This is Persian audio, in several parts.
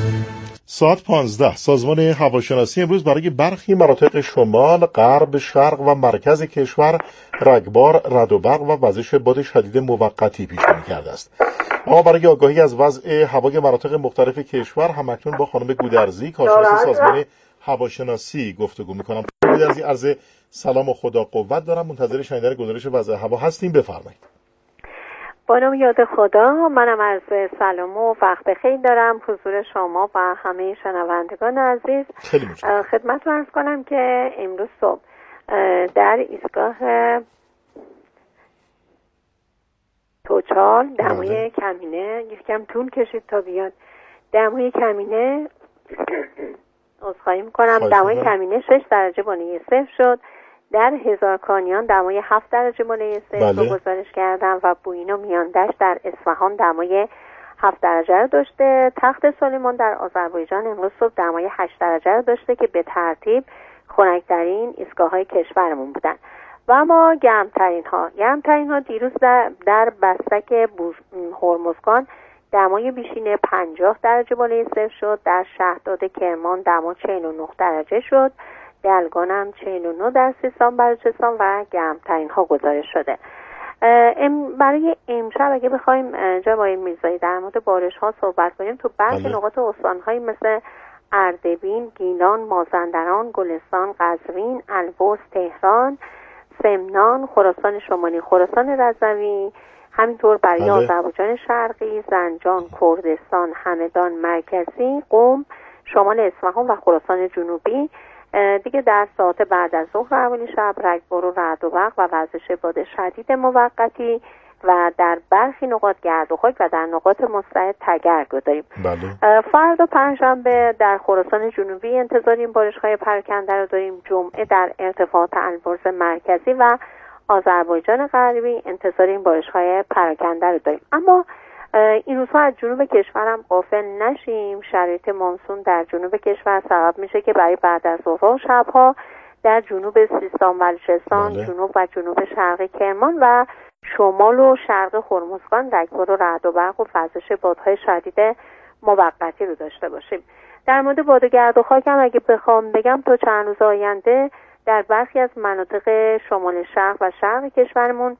ساعت 15 سازمان هواشناسی امروز برای برخی مناطق شمال، غرب، شرق و مرکز کشور رگبار، رعد و برق و وزش باد شدید موقتی پیش بینی کرده است. اما برای آگاهی از وضع هوای مناطق مختلف کشور همکنون با خانم گودرزی کارشناس سازمان هواشناسی گفتگو می‌کنم. گودرزی، عرض سلام و خدا قوت دارم. منتظر شنیدن گزارش وضع هوا هستیم. بفرمایید. با نام یاد خدا، منم عرض سلام و وقت بخیر دارم حضور شما و همه شنوندگان عزیز. خدمتتون عرض کنم که امروز صبح در ایستگاه توچال دمای کمینه یکم طول کشید تا بیاد. دمای کمینه عذرخواهی میکنم، دمای کمینه 6 درجه بانه صفر شد. در هزارکانیان دمای 7 درجه بانه صفر رو گزارش کردن و بوین و میاندشت در اصفهان دمای 7 درجه رو داشته. تخت سلیمان در آذربایجان امروز صبح دمای 8 درجه رو داشته که به ترتیب خنک‌ترین ایستگاه‌های کشورمون بودن. و اما گرمترین ها دیروز در بستک هرمزگان دمای بیشین 50 درجه بالای صفر شد. در شهرداد کرمان دما 49 درجه شد. دلگان هم 49 در سیستان بلوچستان و گرمترین ها گزارش شده. برای امشب اگه بخوایم جناب آقای میرزایی در مورد بارش ها صحبت کنیم، تو برخی نقاط استان های مثل اردبیل، گیلان، مازندران، گلستان، قزوین، البرز، تهران، سمنان، خراسان شمالی، خراسان رضوی، همینطور برای آذربایجان شرقی، زنجان، کردستان، همدان مرکزی، قم، شمال اصفهان و خراسان جنوبی دیگه در ساعت بعد از ظهر اوایل شب رگبار و رعد و برق و وزش باد شدید موقتی و در برخی نقاط گرد و خاک و در نقاط مستعد تگرگ رو داریم. فردا پنجشنبه در خراسان جنوبی انتظاریم بارش‌های پراکنده رو داریم. جمعه در ارتفاعات البرز مرکزی و آذربایجان غربی انتظاریم بارش‌های پراکنده رو داریم. اما این روزها از جنوب کشورم غافل نشیم. شرایط مانسون در جنوب کشور سبب میشه که برای بعد از ظهر و شبها در جنوب سیستان بلوچستان، جنوب و جنوب شرقی کرمان و شمال و شرق هرمزگان رگبار و رعد و برق و وزش بادهای شدید موقتی رو داشته باشیم. در مورد باد گرد و خاک هم اگه بخوام بگم تا چند روز آینده در برخی از مناطق شمال شرق و شرق کشورمون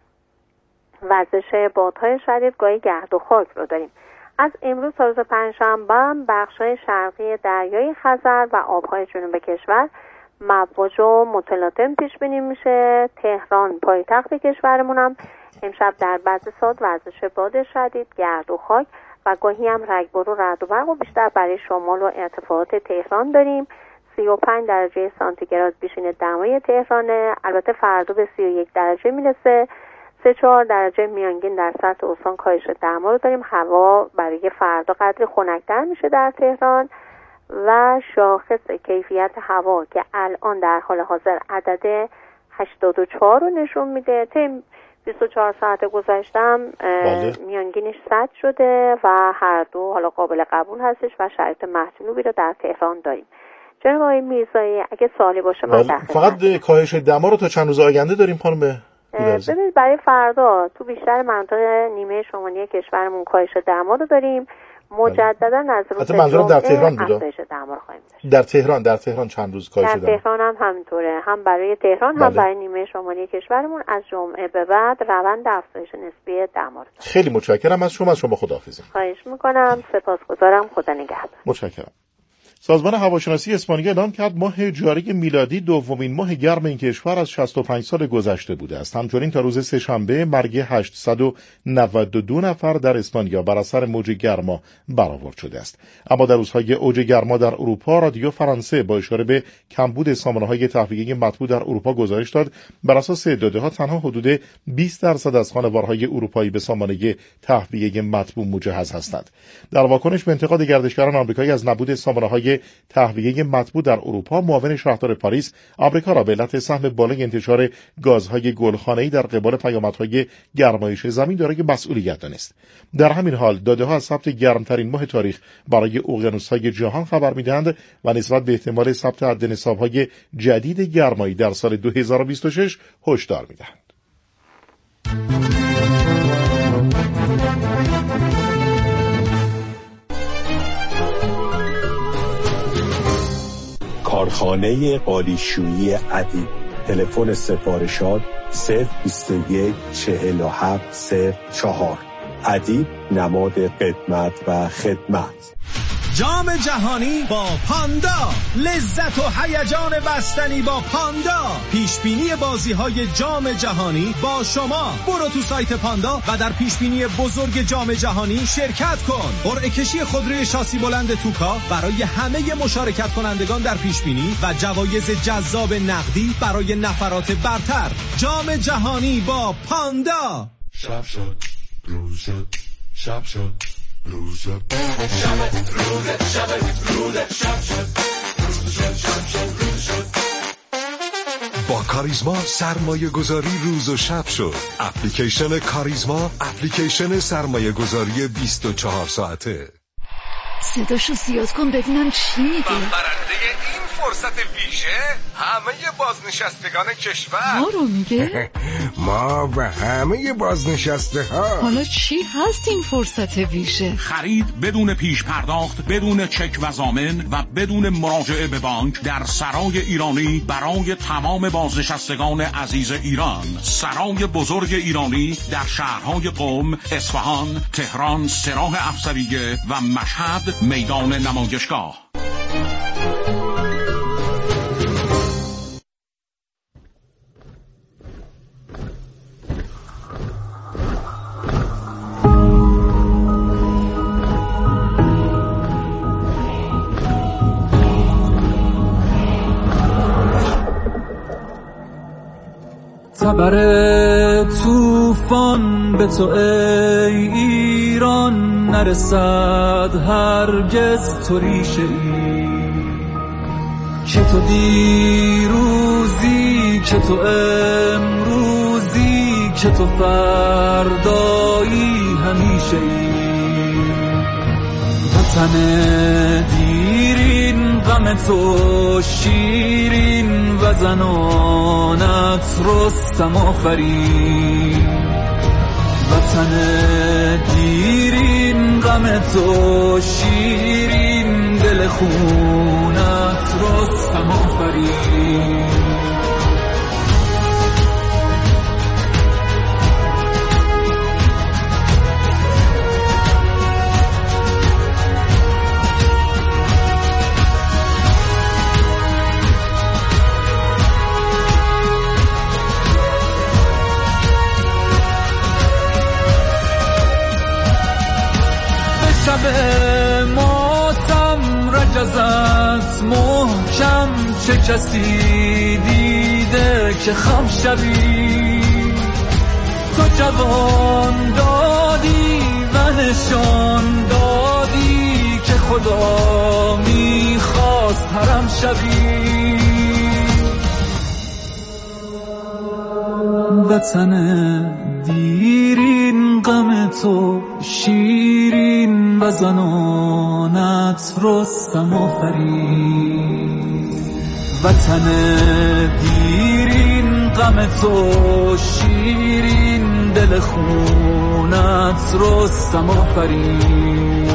وزش بادهای شدید گاهی گرد و خاک رو داریم. از امروز تا روز پنجشنبه بخش‌های شرقی دریای خزر و آب‌های جنوب کشور مواج و متلاطم پیش بینی میشه. تهران پایتخت کشورمون هم امشب در بعضی ساعات وزش باد شدید، گرد و خاک و گاهی هم رگبار و رعد و برق و بیشتر برای شمال و ارتفاعات تهران داریم. 35 درجه سانتیگراد بیشین دمای تهرانه. البته فردا به 31 درجه میرسه. 3-4 درجه میانگین در سطح استان کاهش دما رو داریم. هوا برای فردا قدری خنک‌تر میشه در تهران و شاخص کیفیت هوا که الان در حال حاضر عدد 84 رو نشون میده. طی 24 ساعت گذشتم میانگینش 100 شده و هر دو حالا قابل قبول هستش و شرایط مطلوبی رو در تهران داریم. جناب آقای میرزایی اگه سوالی باشه من فقط کاهش دما رو تا چند روز آینده داریم خانم؟ ببینید برای فردا تو بیشتر مناطق نیمه شمالی کشورمون کاهش دما رو داریم. مجددا از روز منظورم در تهران بود. دما رو خواهیم داشت. در تهران چند روز کاهش دما. در تهران هم همینطوره، هم برای تهران هم برای نیمه شمالی کشورمون از جمعه به بعد روند افزایش نسبی دما رو. خیلی متشکرم از شما خداحافظی. خواهش میکنم، سپاسگزارم، خدا نگهدار. متشکرم. سازمان هواشناسی اسپانیا اعلام کرد ماه جاری میلادی دومین ماه گرم این کشور از 65 سال گذشته بوده است. همچنین تا روز سه‌شنبه مرگ 892 نفر در اسپانیا بر اثر موج گرما برآورد شده است. اما در روزهای اوج گرما در اروپا رادیو فرانسه با اشاره به کمبود سامانه‌های تهویه مطبوع در اروپا گزارش داد بر اساس داده‌ها تنها حدود 20% از خانوارهای اروپایی به سامانه تهویه مطبوع مجهز هستند. در واکنش به انتقاد گردشگران آمریکایی از نبود سامانه‌های تهویه مطبوع در اروپا، معاون شهردار پاریس آمریکا را به علت سهم بالای انتشار گازهای گلخانه‌ای در قبال پیامدهای گرمایش زمین دارای مسئولیت دانست. در همین حال داده‌ها از ثبت گرمترین ماه تاریخ برای اقیانوس‌های جهان خبر می‌دهند و نسبت به احتمال ثبت حدنصاب‌های جدید گرمایی در سال 2026 هشدار می‌دهند. کارخانه قالیشویی ادیب. تلفن سفارشات 021 47 04. ادیب نماد قدمت و خدمت. جام جهانی با پاندا، لذت و هیجان بستنی با پاندا. پیشبینی بازی‌های جام جهانی با شما. برو تو سایت پاندا و در پیشبینی بزرگ جام جهانی شرکت کن. قرعه کشی خودروی شاسی بلند توکا برای همه مشارکت کنندگان در پیشبینی و جوایز جذاب نقدی برای نفرات برتر. جام جهانی با پاندا. شب شد، روز شد، شب شد، روز شد، شب روز، شب روز، شب شد، روز شد، شب شد، روز شد. با کاریزما سرمایه گذاری روز و شب شد. اپلیکیشن کاریزما، اپلیکیشن سرمایه گذاری 24 ساعته. صداشو زیاد کن ببینم چی میگه. برنده این فرصت ویژه همه بازنشستگان کشور. ما رو میگه؟ ما و همه بازنشسته ها. حالا چی هست این فرصت ویژه؟ خرید بدون پیش پرداخت، بدون چک و ضامن و بدون مراجعه به بانک در سرای ایرانی برای تمام بازنشستگان عزیز ایران. سرای بزرگ ایرانی در شهرهای قم، اصفهان، تهران، سراح افسریه و مشهد میدان نمایشگاه. تبر طوفان به تو ای ایران نرسد هرگز تو ریشه ای، که تو دیروزی، که تو امروزی، که تو فردایی همیشه ای. وطن دیرین غم تو شیرین و زنانت رستم آفرین. وطن دیرین غم تو شیرین دل خونت رستم آفرین. شب ماتم رجزت محکم، چه کسی دیده که خم شوی؟ تو جوان دادی و نشان دادی که خدا میخواست حرم شوی. وطن دیرین غم تو شیرین و زنانت رستم آفرین. وطن دیرین غم تو شیرین دل خونت رستم آفرین.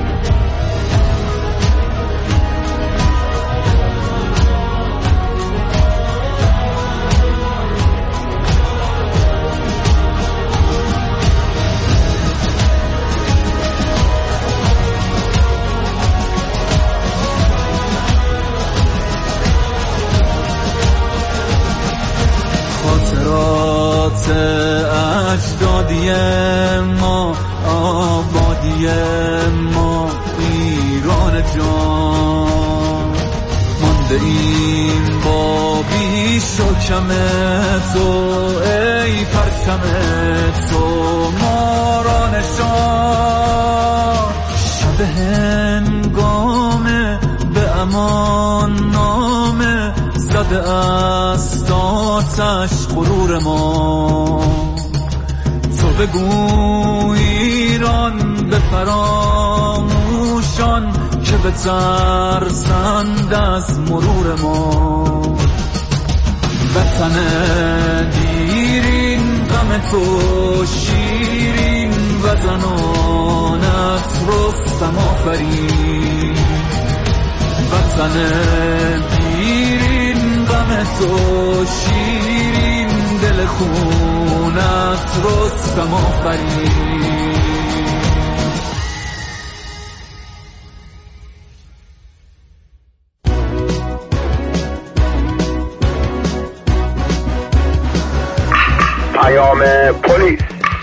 اجدادی ما، آبادی ما، ایران جان. مانده این با بیش و کم تو ای پرچم تو ما را نشان. شب هنگامه به امان نامه زده است آتش غرور ما. تو بگو ایران به فراموشان که بترسند از مرور ما. وطن دیرین غم تو شیرین و زنانت رستم آفرین. وطن دم تو شیرین دل خونت رستم آفرین. پیام پلیس.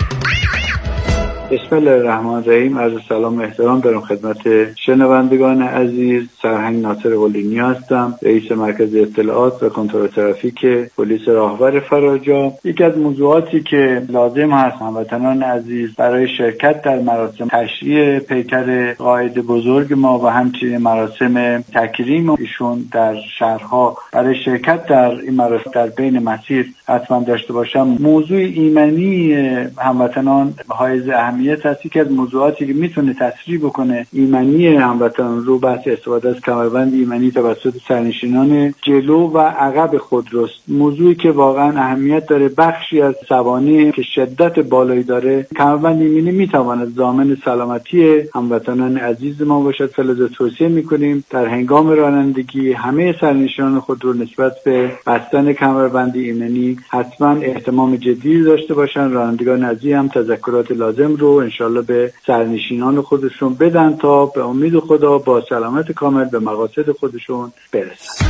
بسم الله الرحمن الرحیم. عرض سلام و احترام دارم خدمت شنوندگان عزیز. سرهنگ ناصر قلینی هستم، رئیس مرکز اطلاعات و کنترل ترافیک پلیس راهور فراجا. یکی از موضوعاتی که لازم هست هموطنان عزیز برای شرکت در مراسم تشییع پیکر قائد بزرگ ما و همچنین مراسم تکریم ایشون در شهرها برای شرکت در این مراسم در بین مسیر حتما داشته باشم. موضوع ایمنی هموطنان حائز اهمیت است. یکی از موضوعاتی که میتونه تسریع بکنه ایمنی هموطنان رو بحث استفاده از کمربند ایمنی توسط سرنشینان جلو و عقب خودروست. موضوعی که واقعا اهمیت داره. بخشی از سوانح که شدت بالایی داره، کمربند ایمنی میتواند ضامن سلامتی هموطنان عزیز ما باشد. فلذا توصیه میکنیم در هنگام رانندگی همه سرنشینان خودرو نسبت به بستن کمربند ایمنی حتما اهتمام جدی داشته باشن. رانندگان عزیز هم تذکرات لازم رو انشالله به سرنشینان خودشون بدن تا به امید خدا با سلامت کامل به مقاصد خودشون برسن.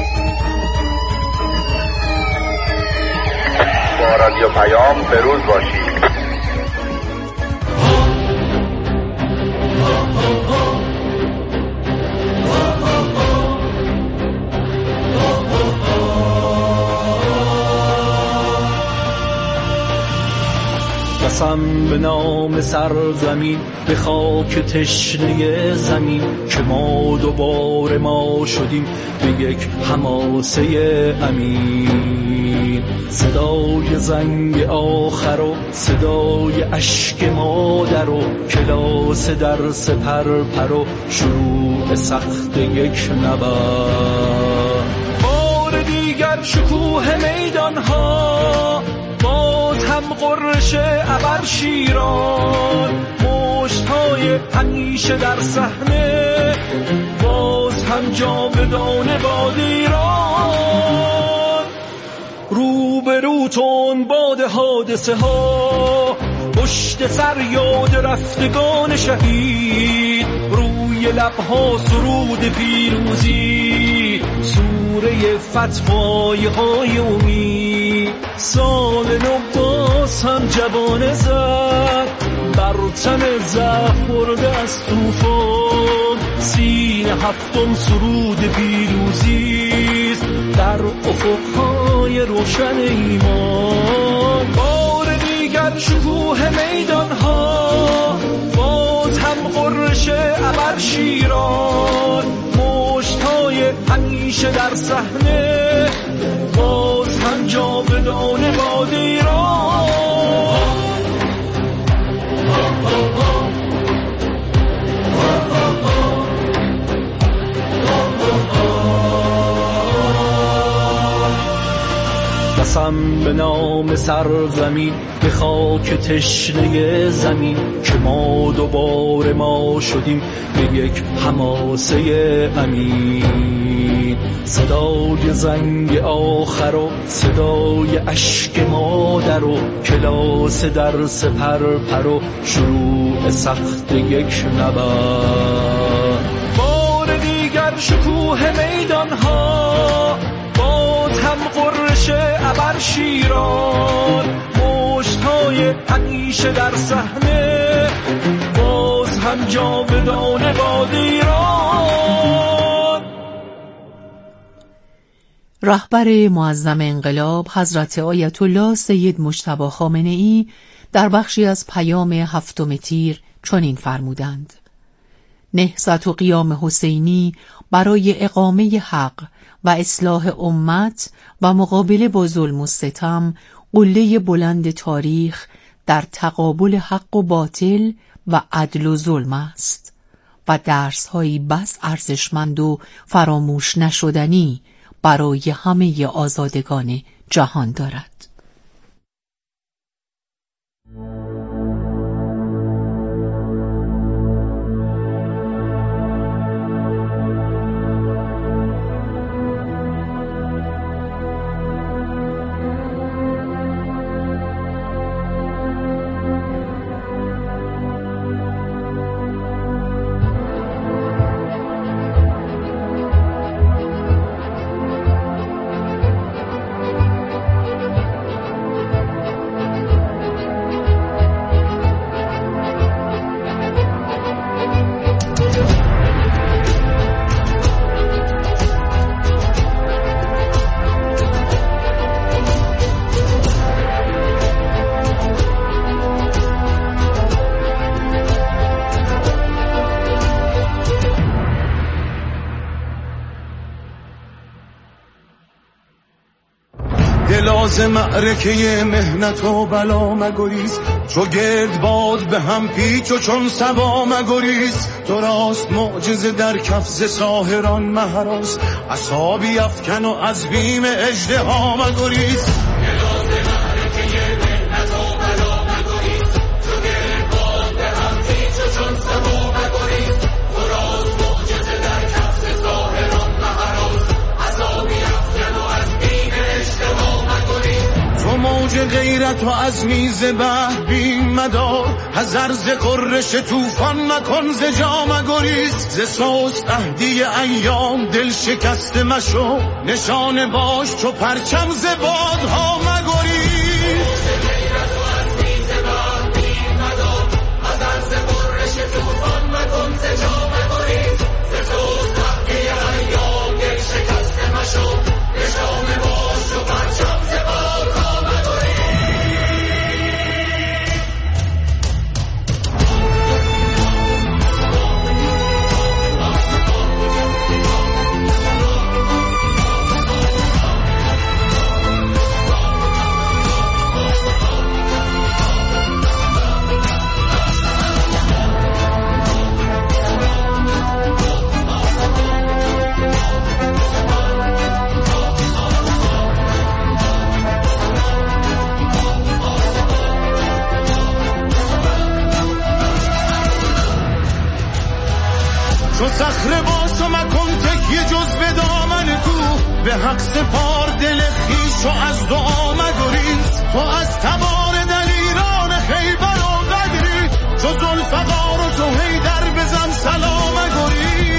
با رادیو پیام بروز باشید. قسم به نام سرزمین، به خاک تشنه زمین، که ما دوباره ما شدیم به یک حماسه امین. صدای زنگ آخر و صدای اشک مادر و کلاس در سپر پر و شروع سخت یک نبرد. بار دیگر شکوه میدان ها، باز هم قررش ابر شیران، مشت‌های همیشه در صحنه، باز هم جاودانه باد ایران. روبرو تون باد حادثه ها، پشت سر یاد رفتگان شهید، روی لبها سرود پیروزی، سوره فتوای های امید. سال نو باز هم جوانه زد بر تن ضعف برده از طوفان، سینه هفتم سرود پیروزیست در افقهای روشن ایمان. بار دیگر شکوه میدان ها، باز هم قررش ابر شیران، مشت‌های همیشه در صحنه، باز هم جاودانه باد ایران. قسم به نام سرزمین، به خاک تشنه زمین، که ما دوباره ما شدیم به یک حماسه امین. صدای زنگ آخر و صدای اشک مادر و کلاس در سپر پر و شروع سخت یک نبرد. بار دیگر شکوه میدان ها، باز هم قررش ابر شیران، مشت‌های همیشه در صحنه، باز هم جاودانه باد ایران. رهبر معظم انقلاب حضرت آیت الله سید مجتبی خامنه‌ای در بخشی از پیام 7 تیر چنین فرمودند: نهضت و قیام حسینی برای اقامه حق و اصلاح امت و مقابله با ظلم و ستم قله بلند تاریخ در تقابل حق و باطل و عدل و ظلم است و درس‌هایی بس ارزشمند و فراموش نشدنی برای همه آزادگان جهان دارد. گلاز معرکه مهنت و بلا مگریز، چو گرد باد به هم پیچ و چون صبا مگریز. تو راست معجزه در کف ز ساحران مهراس، عصابی افکن و از بیم اژدها مگریز. موج غیرت و از میز بحر بیم مدار، حذر ز غرش طوفان مکن ز جا مگریز. ز سست عهدی ایام دل شکسته مشو، نشانه باش چو پرچم ز بادها مگریز. صخره باش و مکن تکیه جز به دامن کوه، به حق سپار دل خویش و از دعا مگریز. تو از تبار دلیران خیبر و بدری، چو ذوالفقار و تو حیدر بزن سلام مگریز.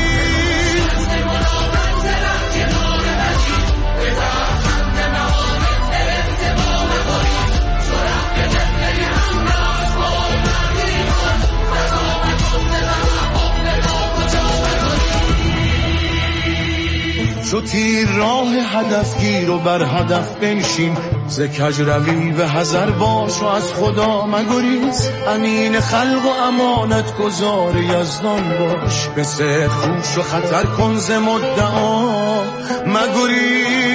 چو تیر راه هدف گیر و بر هدف بنشین، ز کج روی به حذر باش و از خدا مگریز. امین خلق و امانت گزار یزدان باش، به صدق خوش و خطر کن ز مدعا مگریز.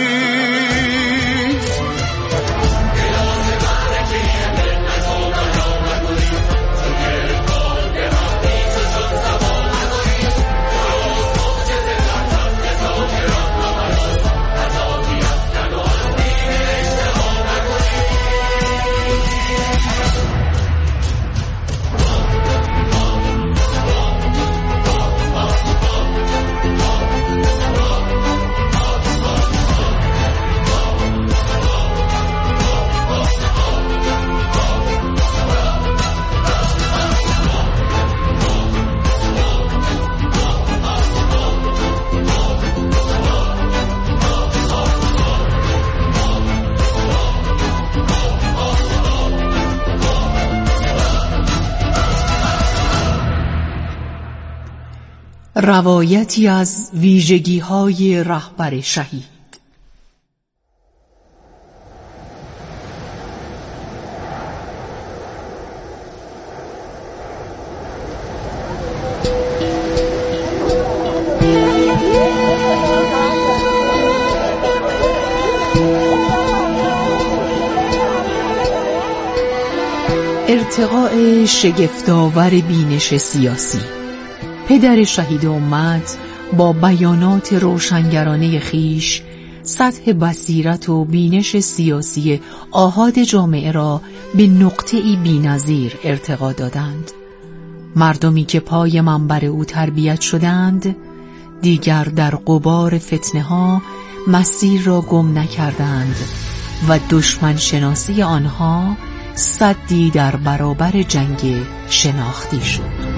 روایتی از ویژگی‌های رهبر شهید. ارتقاء شگفت‌آور بینش سیاسی. پدر شهید امت با بیانات روشنگرانه خیش سطح بصیرت و بینش سیاسی آحاد جامعه را به نقطه‌ای بی‌نظیر ارتقا دادند. مردمی که پای منبر او تربیت شدند دیگر در غبار فتنه‌ها مسیر را گم نکردند و دشمن شناسی آنها سدی در برابر جنگ شناختی شد.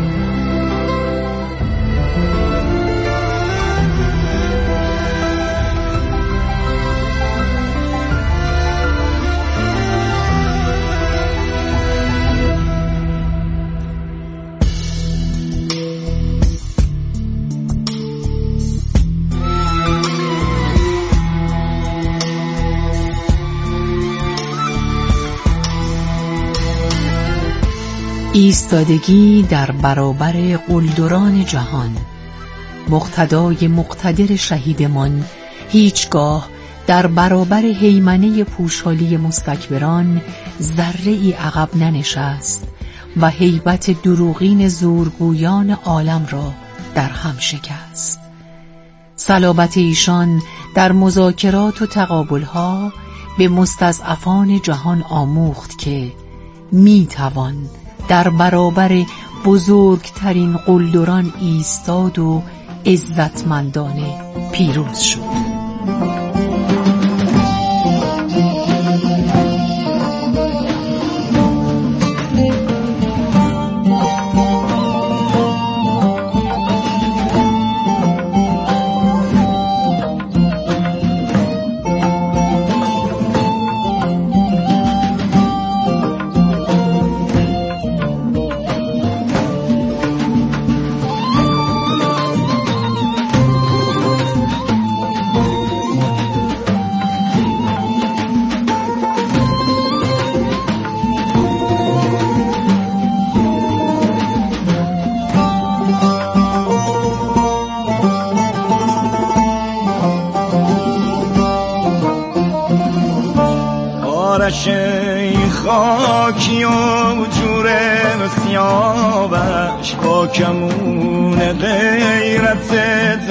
ایستادگی در برابر قلدران جهان. مقتدای مقتدر شهیدمان هیچگاه در برابر هیمنه پوشالی مستکبران ذره‌ای عقب ننشست و هیبت دروغین زورگویان عالم را در هم شکست. صلابت ایشان در مذاکرات و تقابلها به مستضعفان جهان آموخت که میتوان در برابر بزرگترین قلدران ایستاد و عزتمندانه پیروز شد. خاکی و جور سیاوش با کمون غیرتت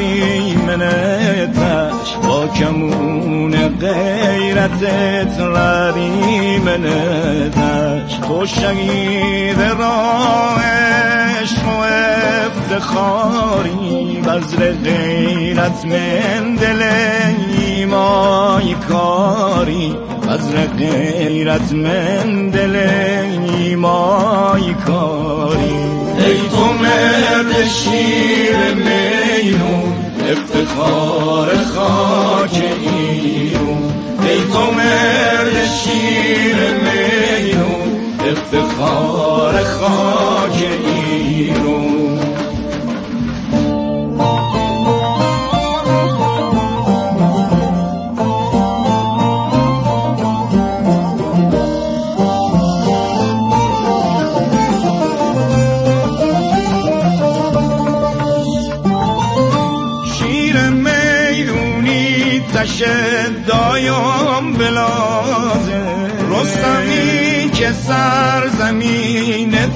غریمنتش با کمون غیرتت غریمنتش تو شهید راهش و افتخاری بذر غیرت من دل ایمای کاری بذر غیرت من دل ایمای کاری ای تو مرد شیر میرون افتخار خاک ایرون ای تو مرد شیر میرون افتخار خاک ایرون دایم بلازه رستمی که سرزمین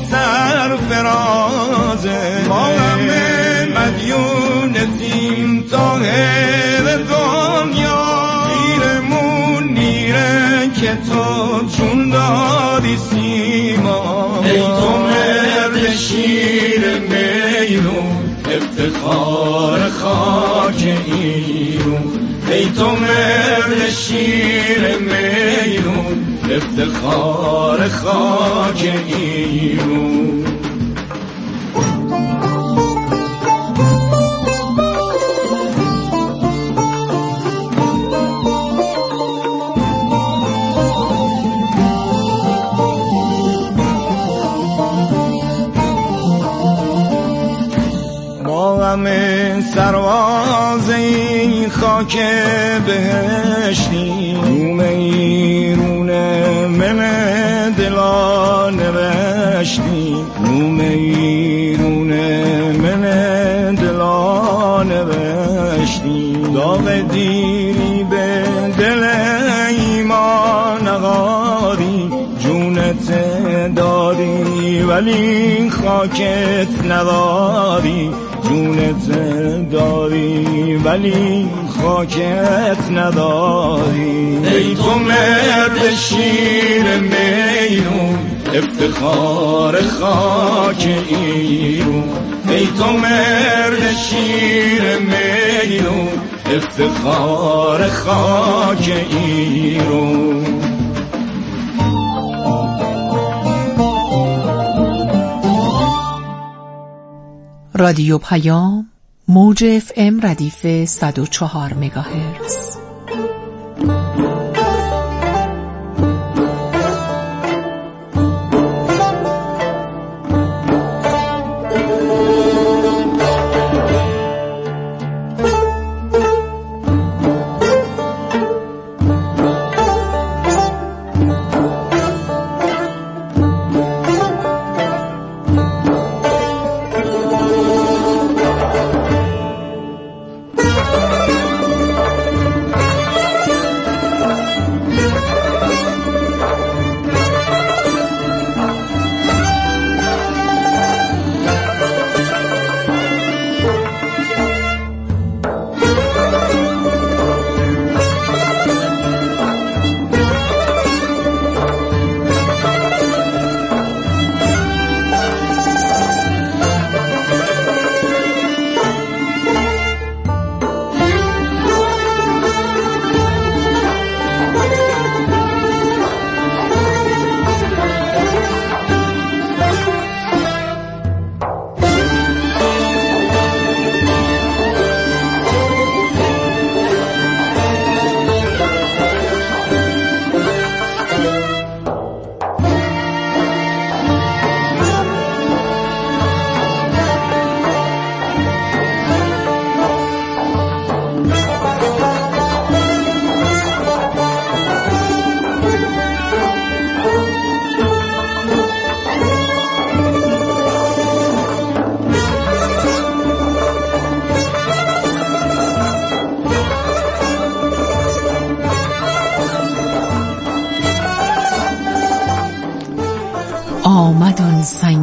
سرفرازه ما همه مدیونتیم تا هر دنیا میرمون میره که تو چون دادی سیما ای تو مرد شیر میرون افتخار خاک ایرون ای تو مرد شیر میرون افتخار خاک ایرون ما همه سرواز این خاک بهشتی روم ایرونه من دلا نوشتی روم ایرونه من دلا نوشتی داغ دیری به دل ایمان نغاری جونت داری ولی خاکت نداری جونت داری ولی خاکت نداری ای تو مرد شیر میرون افتخار خاک ایرون ای تو مرد شیر میرون افتخار خاک ایرون رادیو پیام موج FM ردیف 104 مگاهرتز.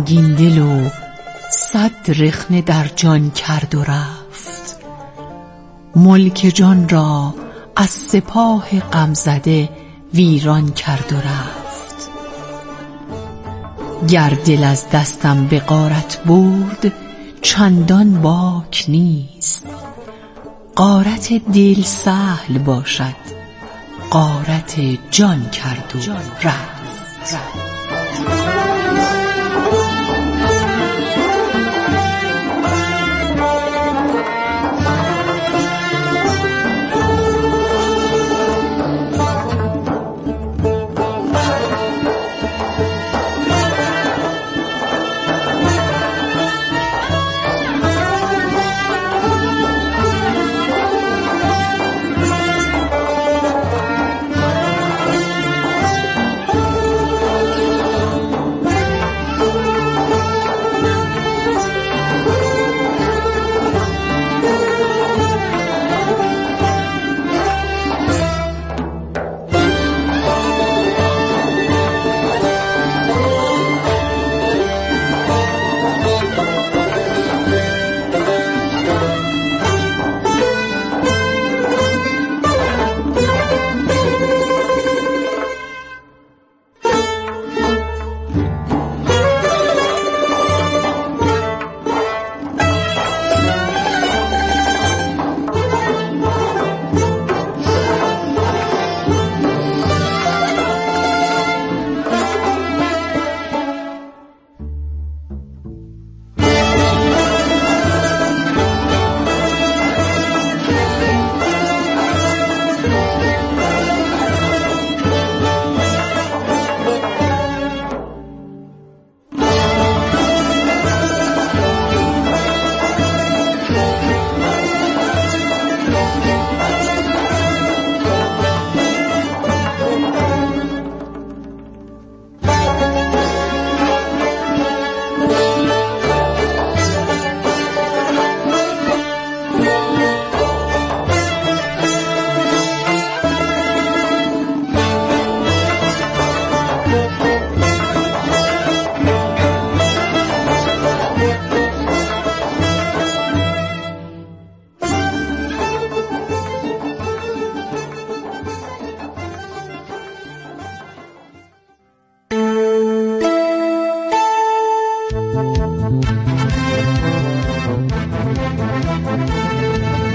رنگین دل و 100 رخنه در جان کرد و رفت. ملک جان را از سپاه غمزده ویران کرد و رفت. گر دل از دستم به غارت برد چندان باک نیست. غارت دل سهل باشد، غارت جان کرد و رفت.